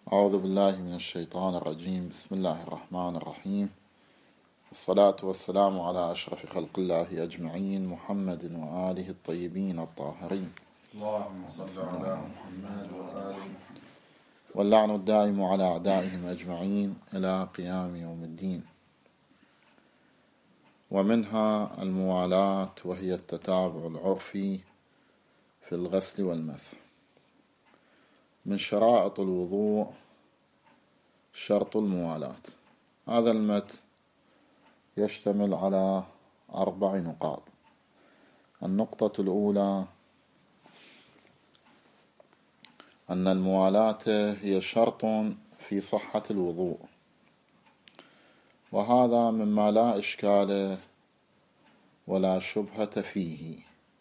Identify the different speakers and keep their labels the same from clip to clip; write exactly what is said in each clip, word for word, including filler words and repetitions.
Speaker 1: أعوذ بالله من الشيطان الرجيم. بسم الله الرحمن الرحيم. الصلاة والسلام على أشرف خلق الله أجمعين، محمد وآله الطيبين الطاهرين،
Speaker 2: اللهم صل على محمد وآله.
Speaker 1: واللعن الدائم على أعدائهم أجمعين إلى قيام يوم الدين. ومنها الموالاة، وهي التتابع العرفي في الغسل والمسح. من شرائط الوضوء شرط الموالاة. هذا المتن يشتمل على أربع نقاط. النقطة الأولى أن الموالاة هي شرط في صحة الوضوء، وهذا مما لا إشكال ولا شبهة فيه،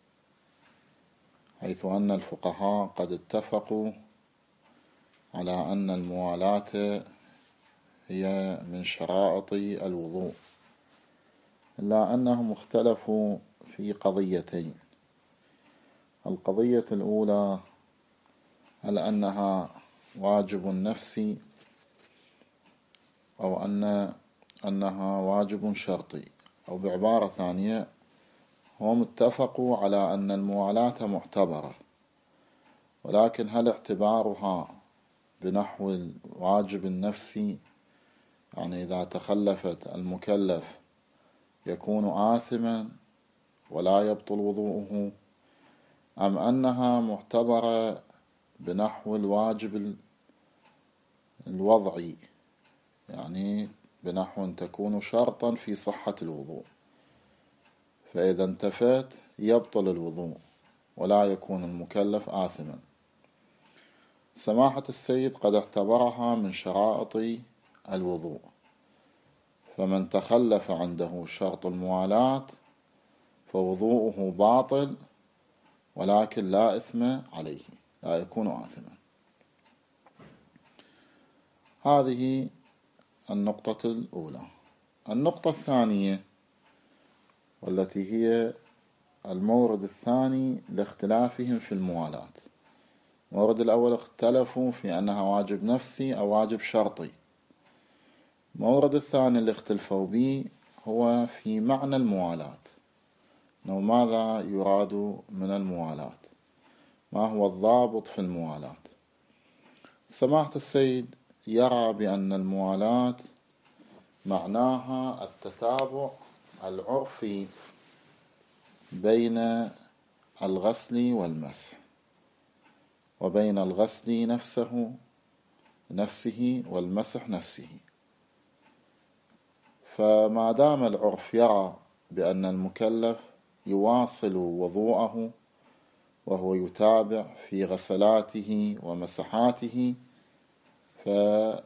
Speaker 1: حيث أن الفقهاء قد اتفقوا على أن الموالاة هي من شرائط الوضوء، إلا أنهم اختلفوا في قضيتين. القضية الأولى هل أنها واجب نفسي أو أن أنها واجب شرطي، أو بعبارة ثانية هم اتفقوا على أن الموالاة معتبرة، ولكن هل اعتبارها بنحو الواجب النفسي، يعني إذا تخلفت المكلف يكون آثما ولا يبطل وضوءه، أم أنها معتبرة بنحو الواجب الوضعي، يعني بنحو تكون شرطا في صحة الوضوء، فإذا انتفت يبطل الوضوء ولا يكون المكلف آثما. سماحة السيد قد اعتبرها من شرائط الوضوء، فمن تخلف عنده شرط الموالاة فوضوءه باطل، ولكن لا إثم عليه، لا يكون آثما. هذه النقطة الأولى. النقطة الثانية، والتي هي المورد الثاني لاختلافهم في الموالاة. المورد الأول اختلفوا في أنها واجب نفسي أو واجب شرطي. المورد الثاني اللي اختلفوا به هو في معنى الموالاة، أنه ماذا يراد من الموالاة، ما هو الضابط في الموالاة. سماحة السيد يرى بأن الموالاة معناها التتابع العرفي بين الغسل والمسح، وبين الغسل نفسه نفسه والمسح نفسه. فما دام العرف يرى بأن المكلف يواصل وضوءه وهو يتابع في غسلاته ومسحاته، فشرط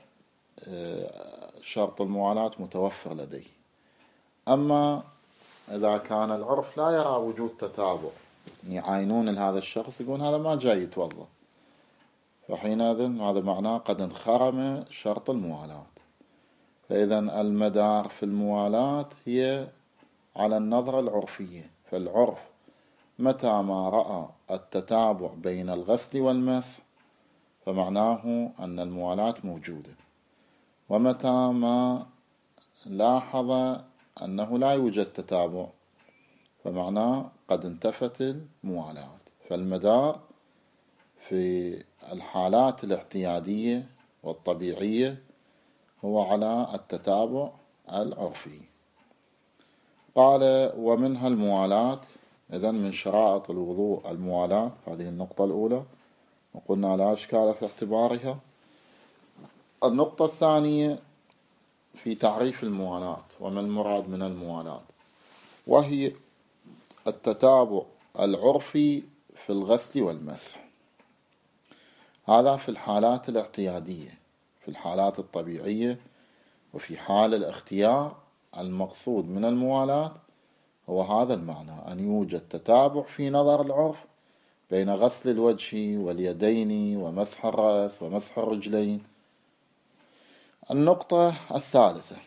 Speaker 1: الموالاة متوفر لديه. أما إذا كان العرف لا يرى وجود تتابع، يعاينون لهذا الشخص يقول هذا ما جاي يتوضأ، فحينئذ هذا معناه قد انخرم شرط الموالاة. فإذا المدار في الموالاة هي على النظرة العرفية، فالعرف متى ما رأى التتابع بين الغسل والمسح فمعناه أن الموالاة موجودة، ومتى ما لاحظ أنه لا يوجد تتابع فمعناه قد انتفت الموالاة. فالمدار في الحالات الاعتيادية والطبيعية هو على التتابع العرفي. قال ومنها الموالاة، إذن من شرائط الوضوء الموالاة. هذه النقطة الأولى، وقلنا لا إشكال في اعتبارها. النقطة الثانية في تعريف الموالاة وما المراد من الموالاة، وهي التتابع العرفي في الغسل والمسح. هذا في الحالات الاعتيادية، في الحالات الطبيعية. وفي حال الاختيار المقصود من الموالاة هو هذا المعنى، أن يوجد تتابع في نظر العرف بين غسل الوجه واليدين ومسح الرأس ومسح الرجلين. النقطة الثالثة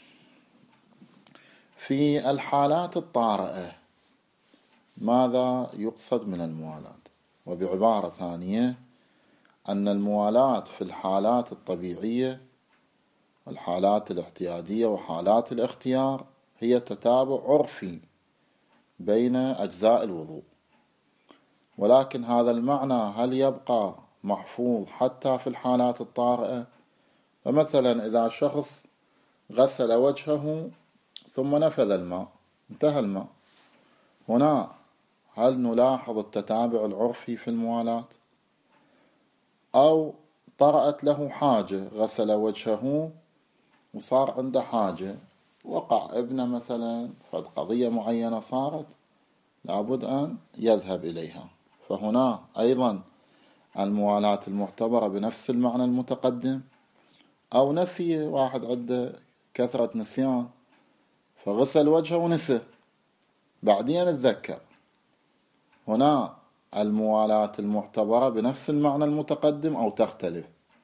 Speaker 1: في الحالات الطارئة ماذا يقصد من الموالاة، وبعبارة ثانية أن الموالاة في الحالات الطبيعية والحالات الاعتيادية وحالات الاختيار هي تتابع عرفي بين أجزاء الوضوء، ولكن هذا المعنى هل يبقى محفوظ حتى في الحالات الطارئة؟ فمثلا إذا شخص غسل وجهه ثم نفذ الماء، انتهى الماء، هنا هل نلاحظ التتابع العرفي في الموالاة؟ أو طرأت له حاجة، غسل وجهه وصار عنده حاجة، وقع ابنه مثلا، فد قضية معينة صارت لابد أن يذهب إليها، فهنا أيضا الموالاة المعتبرة بنفس المعنى المتقدم. أو نسي، واحد عنده كثرة نسيان فغسل وجهه ونسي بعدين اتذكر، هنا الموالاة المعتبرة بنفس المعنى المتقدم أو تختلف.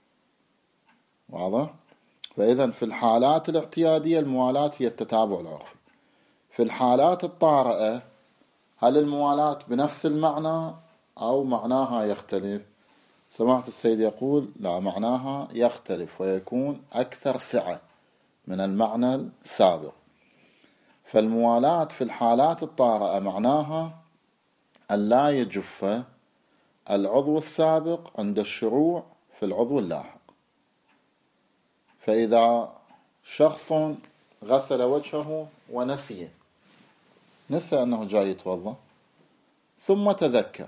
Speaker 1: واضح؟ فإذا في الحالات الاعتيادية الموالاة هي التتابع العرفي. في الحالات الطارئة هل الموالاة بنفس المعنى أو معناها يختلف؟ سماحة السيد يقول لا، معناها يختلف ويكون أكثر سعة من المعنى السابق. فالموالاة في الحالات الطارئة معناها أن لا يجف العضو السابق عند الشروع في العضو اللاحق. فإذا شخص غسل وجهه ونسي، نسى أنه جاي يتوضأ ثم تذكر،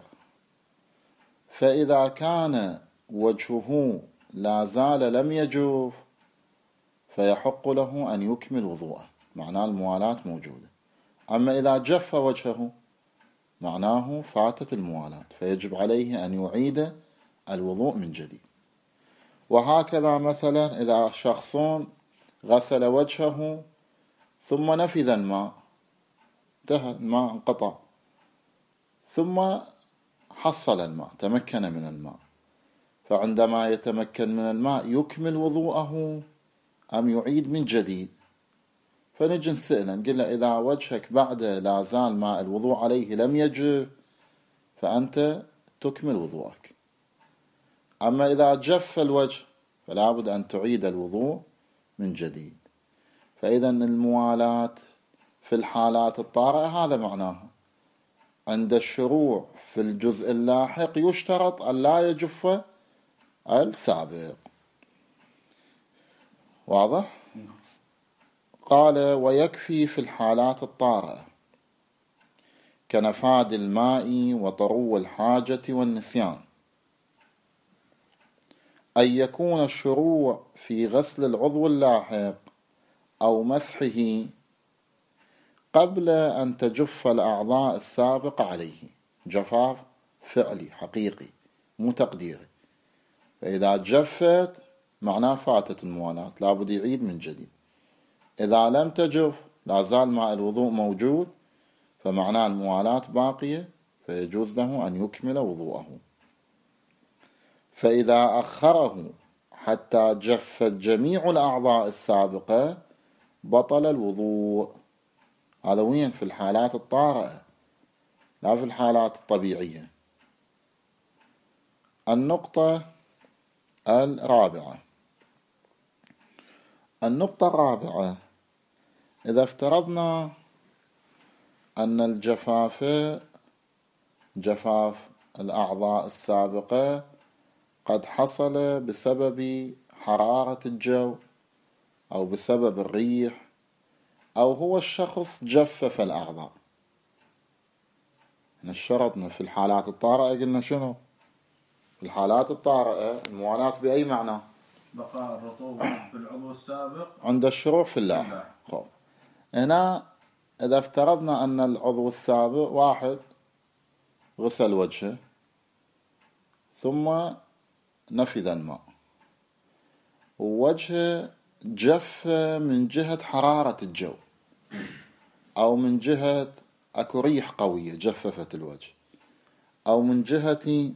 Speaker 1: فإذا كان وجهه لا زال لم يجوف فيحق له أن يكمل وضوءه، معناه الموالاة موجودة. أما إذا جف وجهه معناه فاتت الموالاة، فيجب عليه أن يعيد الوضوء من جديد. وهكذا مثلا إذا شخص غسل وجهه ثم نفذ الماء، انتهى الماء، انقطع، ثم حصل الماء، تمكن من الماء، فعندما يتمكن من الماء يكمل وضوءه أم يعيد من جديد؟ فنجي نسأله نقول له إذا وجهك بعد لا زال ماء الوضوء عليه لم يجف فأنت تكمل وضوءك. أما إذا جف الوجه فلا بد أن تعيد الوضوء من جديد. فإذا الموالاة في الحالات الطارئة هذا معناها عند الشروع في الجزء اللاحق يشترط أن لا يجف السابق. واضح؟ قال ويكفي في الحالات الطارئة كنفاد الماء وطرو الحاجة والنسيان أن يكون الشروع في غسل العضو اللاحق أو مسحه قبل أن تجف الأعضاء السابقة عليه، جفاف فعلي حقيقي مو تقديري. فإذا جفت معناه فاتت الموالاة، لابد يعيد من جديد. إذا لم تجف لا زال ماء الوضوء موجود فمعناه الموالاة باقية، فيجوز له أن يكمل وضوءه. فإذا أخره حتى جفت جميع الأعضاء السابقة بطل الوضوء. هذا وين؟ في الحالات الطارئة لا في الحالات الطبيعية. النقطة الرابعة النقطة الرابعة إذا افترضنا أن الجفاف جفاف الأعضاء السابقة قد حصل بسبب حرارة الجو أو بسبب الريح، أو هو الشخص جفف الأعضاء. نشرطنا في الحالات الطارئة قلنا شنو؟ في الحالات الطارئة الموالاة بأي معنى؟
Speaker 2: بقاء الرطوبة في العضو السابق
Speaker 1: عند الشروع في اللاحق. خب هنا إذا افترضنا أن العضو السابق واحد غسل وجهه ثم نفذ الماء ووجهه جف من جهة حرارة الجو أو من جهة أكو ريح قوية جففت الوجه، أو من جهة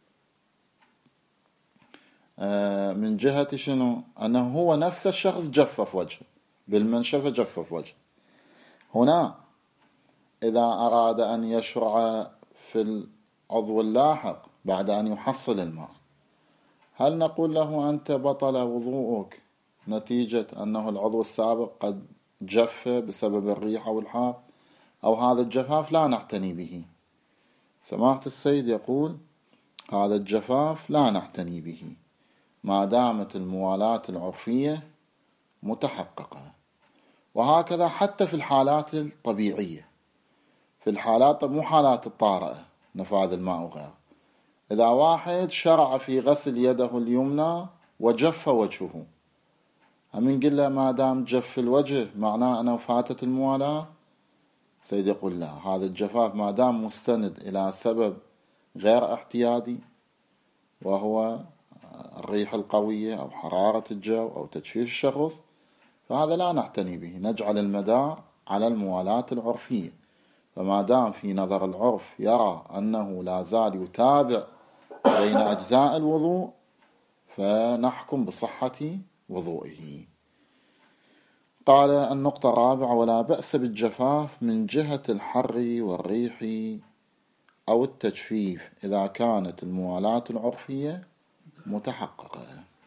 Speaker 1: من جهة شنو؟ أنه هو نفس الشخص جفف وجهه بالمنشفة، جفف وجهه. هنا إذا أراد أن يشرع في العضو اللاحق بعد أن يحصل الماء هل نقول له أنت بطل وضوءك نتيجة أنه العضو السابق قد جف بسبب الريح أو الحار، أو هذا الجفاف لا نعتني به؟ سماحة السيد يقول هذا الجفاف لا نعتني به ما دامت الموالاة العرفية متحققة. وهكذا حتى في الحالات الطبيعية، في الحالات مو حالات الطارئة نفاذ الماء وغيره. إذا واحد شرع في غسل يده اليمنى وجف وجهه، هم نقول له ما دام جف الوجه معناه أنه فاتت الموالاة؟ سيد يقول لا، هذا الجفاف ما دام مستند إلى سبب غير احتيادي، وهو الريح القوية أو حرارة الجو أو تجفيف الشخص، فهذا لا نعتني به، نجعل المدار على الموالاة العرفية. فما دام في نظر العرف يرى أنه لا زال يتابع بين أجزاء الوضوء، فنحكم بصحة وضوئه. قال النقطة الرابعة: ولا بأس بالجفاف من جهة الحر والريح أو التجفيف إذا كانت الموالاة العرفية متحققة.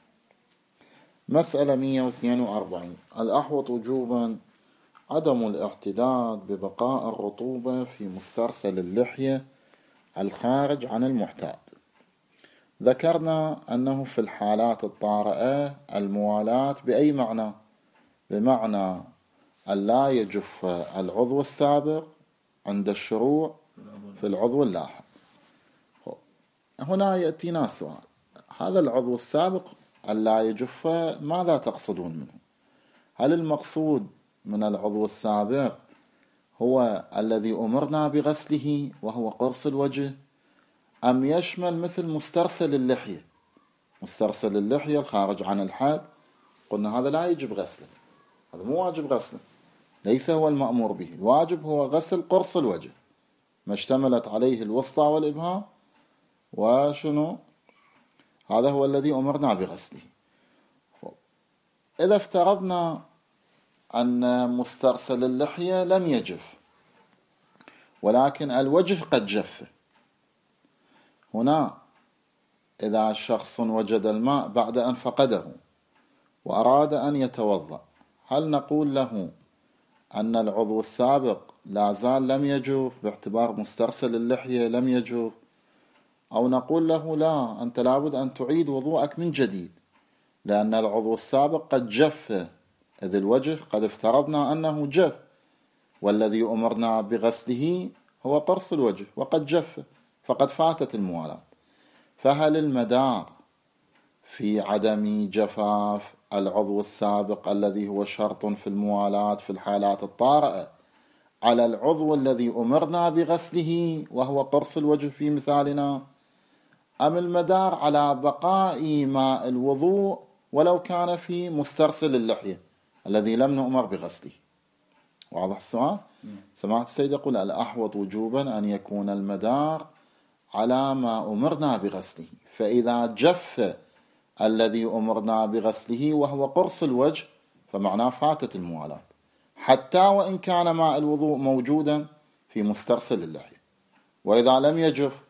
Speaker 1: مسألة مئة واثنين وأربعين: الأحوط وجوبا عدم الاعتداد ببقاء الرطوبة في مسترسل اللحية الخارج عن المعتاد. ذكرنا أنه في الحالات الطارئة الموالاة بأي معنى؟ بمعنى أن لا يجف العضو السابق عند الشروع في العضو اللاحق. هنا يأتينا سؤال: هذا العضو السابق أن لا يجف ماذا تقصدون منه؟ هل المقصود من العضو السابق هو الذي أمرنا بغسله وهو قرص الوجه، أم يشمل مثل مسترسل اللحية؟ مسترسل اللحية الخارج عن الحد قلنا هذا لا يجب غسله، هذا مو واجب غسله، ليس هو المأمور به. الواجب هو غسل قرص الوجه، ما اشتملت عليه الوسطى والإبهام، وشنو هذا هو الذي أمرنا بغسله. إذا افترضنا أن مسترسل اللحية لم يجف ولكن الوجه قد جف، هنا إذا شخص وجد الماء بعد أن فقده وأراد أن يتوضأ، هل نقول له أن العضو السابق لا زال لم يجف باعتبار مسترسل اللحية لم يجف، أو نقول له لا، أنت لابد أن تعيد وضوءك من جديد لأن العضو السابق قد جف، إذ الوجه قد افترضنا أنه جف والذي أمرنا بغسله هو قرص الوجه وقد جف فقد فاتت الموالاة. فهل المدار في عدم جفاف العضو السابق الذي هو شرط في الموالاة في الحالات الطارئة على العضو الذي أمرنا بغسله وهو قرص الوجه في مثالنا، أم المدار على بقاء ماء الوضوء ولو كان في مسترسل اللحية الذي لم نؤمر بغسله؟ واضح السؤال؟ سماحة السيد يقول الأحوط وجوبا أن يكون المدار على ما أمرنا بغسله، فإذا جف الذي أمرنا بغسله وهو قرص الوجه فمعناه فاتت الموالاة، حتى وإن كان ماء الوضوء موجودا في مسترسل اللحية. وإذا لم يجف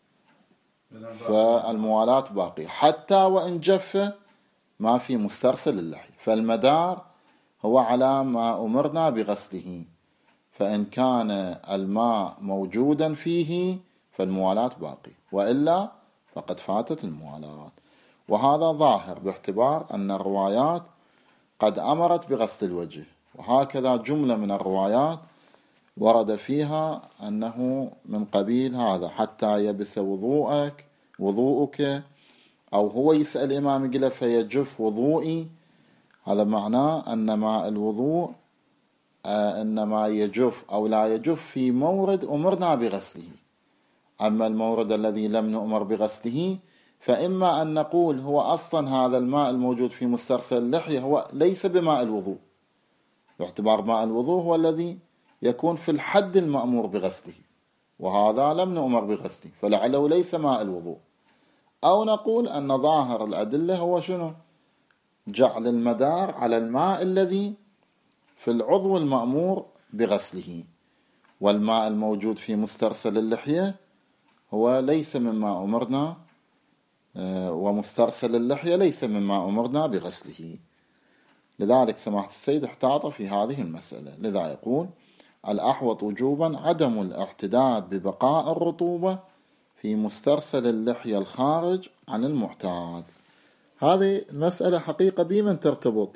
Speaker 1: فالموالاة باقية، حتى وإن جف ما في مسترسل اللحية. فالمدار هو على ما أمرنا بغسله، فإن كان الماء موجودا فيه فالموالاة باقية، وإلا فقد فاتت الموالاة. وهذا ظاهر باعتبار أن الروايات قد أمرت بغسل الوجه، وهكذا جملة من الروايات ورد فيها أنه من قبيل هذا حتى يبس وضوءك وضوءك، أو هو يسأل الإمام يقول فيجف وضوئي، هذا معناه أن ماء الوضوء آه إنما يجف أو لا يجف في مورد أمرنا بغسله. أما المورد الذي لم نؤمر بغسله فإما أن نقول هو أصلا هذا الماء الموجود في مسترسل اللحية هو ليس بماء الوضوء، باعتبار ماء الوضوء هو الذي يكون في الحد المأمور بغسله، وهذا لم نؤمر بغسله فلعله ليس ماء الوضوء. أو نقول أن ظاهر الأدلة هو شنو؟ جعل المدار على الماء الذي في العضو المأمور بغسله، والماء الموجود في مسترسل اللحية هو ليس مما أمرنا ومسترسل اللحية ليس مما أمرنا بغسله. لذلك سماحة السيد احتاط في هذه المسألة. لذا يقول الأحوط وجوبا عدم الاعتداد ببقاء الرطوبة في مسترسل اللحية الخارج عن المعتاد. هذه المسألة حقيقة بمن ترتبط؟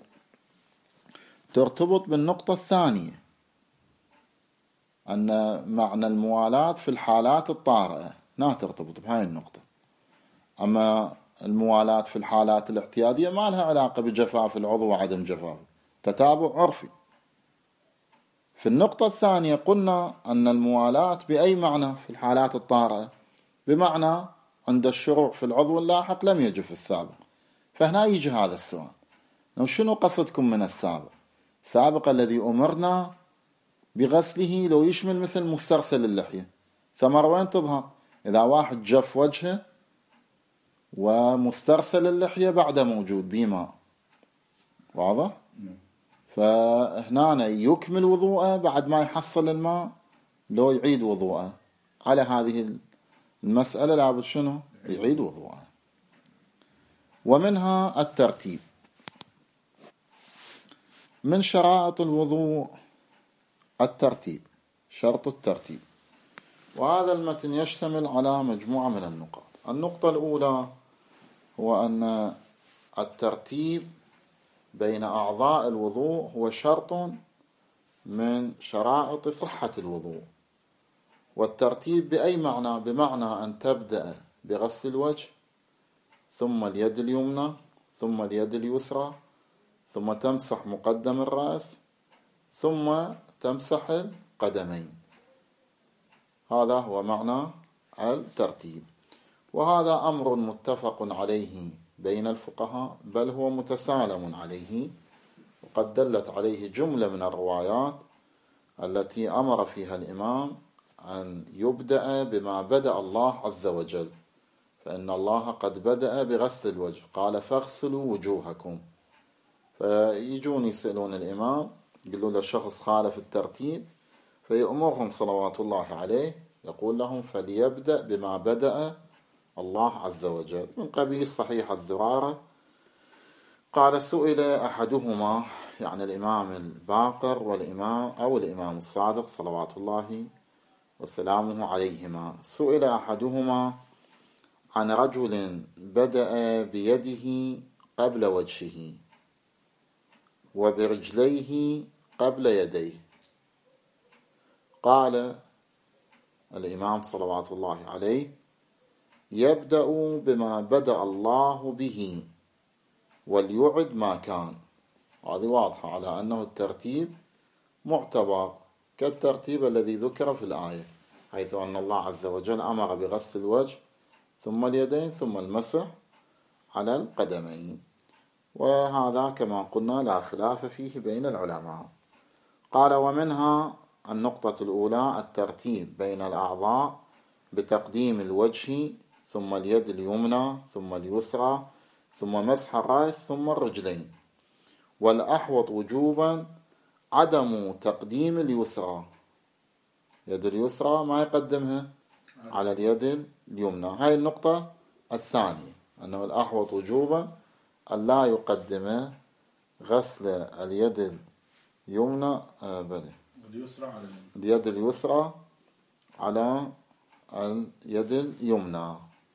Speaker 1: ترتبط بالنقطة الثانية، أن معنى الموالاة في الحالات الطارئة لا ترتبط بهاي النقطة. أما الموالاة في الحالات الاعتيادية ما لها علاقة بجفاف العضو وعدم جفافه، تتابع عرفي. في النقطة الثانية قلنا أن الموالاة بأي معنى في الحالات الطارئة؟ بمعنى عند الشروع في العضو اللاحق لم يجف السابق. فهنا يجي هذا السؤال، شنو قصدكم من السابق؟ السابق الذي أمرنا بغسله لو يشمل مثل مسترسل اللحية، ثمر وين تظهر؟ إذا واحد جف وجهه ومسترسل اللحية بعد موجود بماء، واضح؟ فهنا يكمل وضوءه بعد ما يحصل الماء لو يعيد وضوءه. على هذه المسألة لابد شنو؟ يعيد وضوءه. ومنها الترتيب. من شرائط الوضوء الترتيب، شرط الترتيب. وهذا المتن يشتمل على مجموعة من النقاط. النقطة الأولى هو أن الترتيب بين أعضاء الوضوء هو شرط من شرائط صحة الوضوء. والترتيب بأي معنى؟ بمعنى أن تبدأ بغسل الوجه، ثم اليد اليمنى، ثم اليد اليسرى، ثم تمسح مقدم الرأس، ثم تمسح القدمين. هذا هو معنى الترتيب. وهذا أمر متفق عليه بين الفقهاء، بل هو متسالم عليه، وقد دلت عليه جملة من الروايات التي أمر فيها الإمام أن يبدأ بما بدأ الله عز وجل. فإن الله قد بدأ بغسل الوجه، قال فاغسلوا وجوهكم. فيجون يسألون الإمام، يقولون له شخص خالف الترتيب، فيأمرهم صلوات الله عليه يقول لهم فليبدأ بما بدأ الله عز وجل. من قبيل صحيح الزرارة قال سئل أحدهما، يعني الإمام الباقر والإمام أو الإمام الصادق صلوات الله وسلامه عليهما، سئل أحدهما عن رجل بدأ بيده قبل وجهه وبرجليه قبل يديه. قال الإمام صلوات الله عليه يبدأ بما بدأ الله به وليعد ما كان. هذه واضحة على أنه الترتيب معتبر كالترتيب الذي ذكر في الآية، حيث أن الله عز وجل أمر بغسل الوجه ثم اليدين ثم المسح على القدمين. وهذا كما قلنا لا خلاف فيه بين العلماء. قال ومنها النقطة الأولى الترتيب بين الأعضاء بتقديم الوجه ثم اليد اليمنى ثم اليسرى ثم مسح الرأس ثم الرجلين. والأحوط وجوبا عدم تقديم اليسرى، يد اليسرى ما يقدمها على اليد اليمنى. هاي النقطة الثانية، أنه الأحوط وجوبا أن لا يقدم غسل اليد اليمنى بل اليد اليسرى على اليد اليمنى.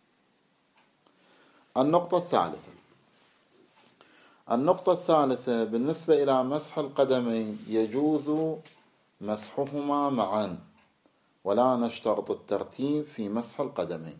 Speaker 1: النقطة الثالثة النقطة الثالثة بالنسبة إلى مسح القدمين يجوز مسحهما معا، ولا نشترط الترتيب في مسح القدمين،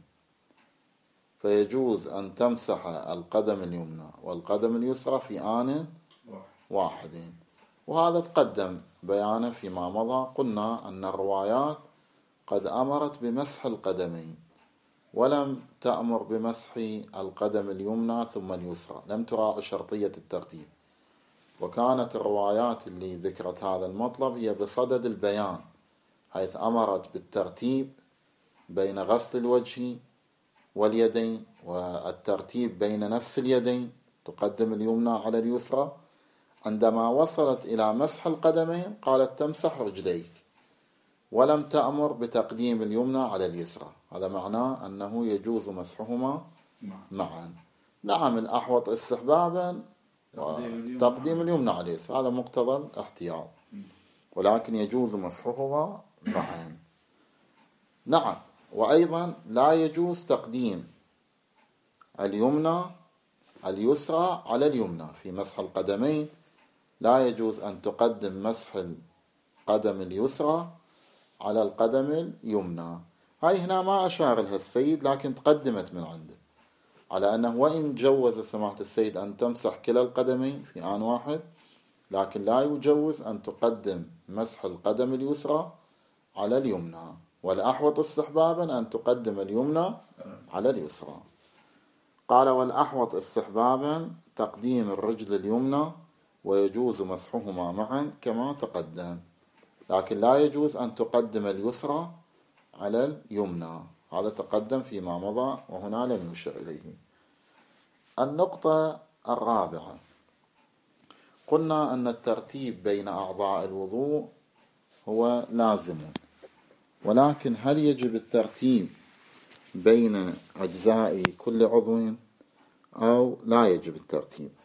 Speaker 1: فيجوز أن تمسح القدم اليمنى والقدم اليسرى في آن واحد. وهذا تقدم بيانه فيما مضى. قلنا أن الروايات قد أمرت بمسح القدمين ولم تأمر بمسح القدم اليمنى ثم اليسرى، لم تراعي شرطية الترتيب. وكانت الروايات اللي ذكرت هذا المطلب هي بصدد البيان، حيث أمرت بالترتيب بين غسل الوجه واليدين، والترتيب بين نفس اليدين تقدم اليمنى على اليسرى. عندما وصلت إلى مسح القدمين قالت تمسح رجليك، ولم تأمر بتقديم اليمنى على اليسرى. هذا معناه أنه يجوز مسحهما معا. نعم الأحوط استحبابا تقديم اليمنى على اليسرى، هذا مقتضى الاحتياط، ولكن يجوز مسحهما معا. نعم، وأيضا لا يجوز تقديم اليمنى اليسرى على اليمنى في مسح القدمين. لا يجوز أن تقدم مسح القدم اليسرى على القدم اليمنى. هاي هنا ما أشار لها السيد، لكن تقدمت من عنده، على أنه وإن جوز سماحة السيد أن تمسح كلا القدمين في آن واحد، لكن لا يجوز أن تقدم مسح القدم اليسرى على اليمنى، والأحوط استحبابا أن تقدم اليمنى على اليسرى. قال والأحوط استحبابا تقديم الرجل اليمنى، ويجوز مسحهما معا كما تقدم، لكن لا يجوز أن تقدم اليسرى على اليمنى، هذا تقدم فيما مضى وهنا لم يشر إليه. النقطة الرابعة، قلنا أن الترتيب بين أعضاء الوضوء هو لازم، ولكن هل يجب الترتيب بين أجزاء كل عضو أو لا يجب الترتيب؟